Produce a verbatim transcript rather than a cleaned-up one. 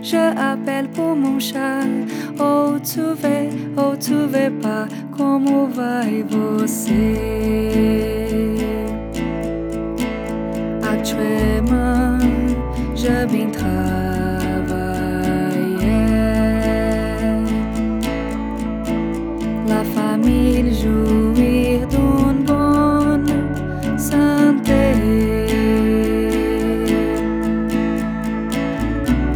je appelle pour mon chat. Oh, tu veux, oh, tu veux pas, como vai você?